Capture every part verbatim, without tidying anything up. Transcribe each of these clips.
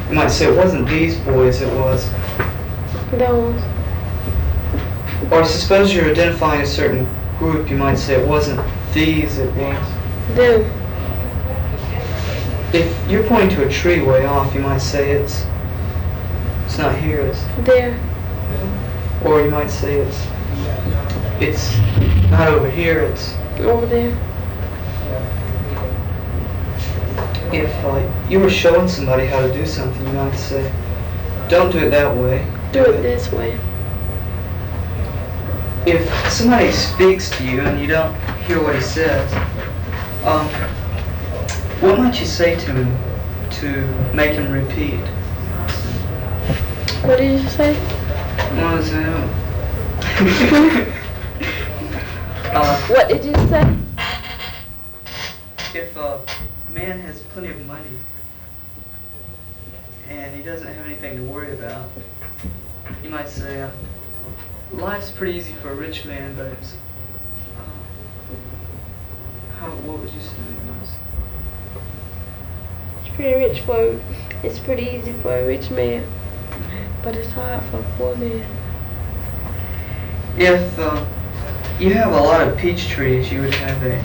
You might say it wasn't these boys, it was. Those. Or suppose you're identifying a certain group, you might say it wasn't these, it was. Them. If you're pointing to a tree way off, you might say it's it's not here, it's There. or you might say it's it's not over here, it's Over there. if uh, you were showing somebody how to do something, you might say, don't do it that way. Do it this way. If somebody speaks to you and you don't hear what he says, um, what might you say to him to make him repeat? What did you say? What was it? uh, What did you say? if a man has plenty of money and he doesn't have anything to worry about, you might say, uh, life's pretty easy for a rich man, but it's, uh, how, what would you say it was? It's pretty rich for. It's pretty easy for a rich man, but it's hard for a poor man. If uh, you have a lot of peach trees, you would have a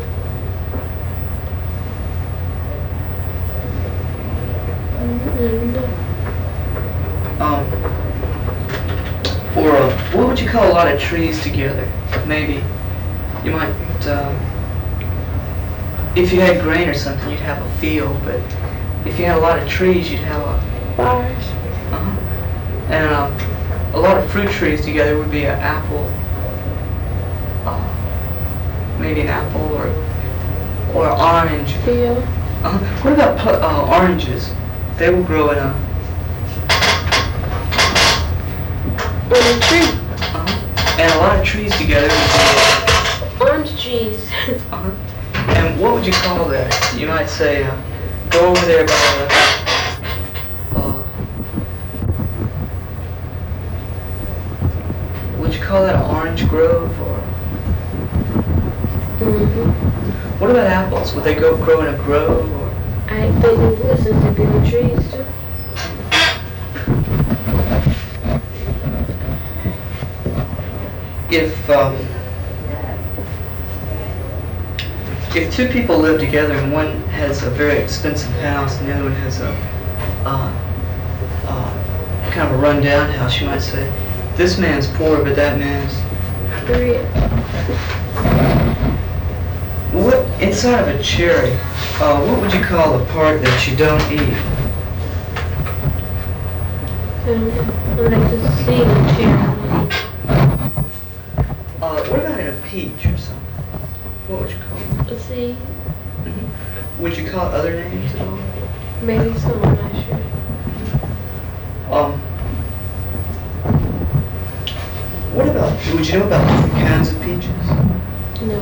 Mm-hmm. um, or uh, what would you call a lot of trees together? Maybe you might, uh, if you had grain or something, you'd have a field, but if you had a lot of trees, you'd have a Bars. uh-huh. And uh, a lot of fruit trees together would be an apple, uh, maybe an apple or or orange. Field. Uh, what about pu- uh, oranges? They will grow in a On a tree. uh, and a lot of trees together would be Orange trees. uh, and what would you call that? You might say, uh, go over there by the uh, would you call that an orange grove or Mm-hmm. what about apples? Would they go grow in a grove or I think they would since they've been in trees too. if um, if two people live together and one has a very expensive house and the other one has a uh, uh, kind of a run-down house, you might say, this man's poor, but that man's Three. what inside of a cherry? Uh, what would you call the part that you don't eat? Um, like the seed cherry. Uh, what about in a peach or something? What would you call it? A seed. Mm-hmm. Would you call it other names at all? Maybe some, I'm not sure. Um, what about, would you know about different kinds of peaches? No.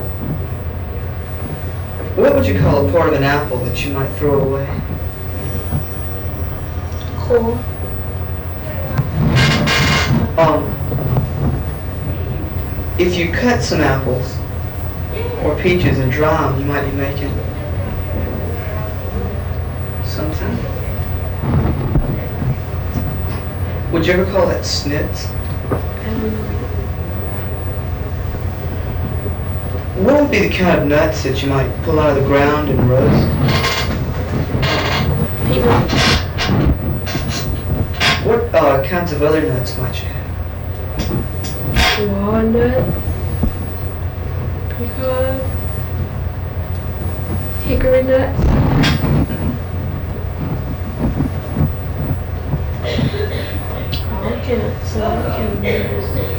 What would you call a part of an apple that you might throw away? Core. Um, if you cut some apples or peaches and dry them, you might be making something. Would you ever call that snits? I don't know. What would be the kind of nuts that you might pull out of the ground and roast? Peanuts. What uh, kinds of other nuts might you have? Walnut. Pecan. Hickory nuts. All kinds. So all kinds of nuts.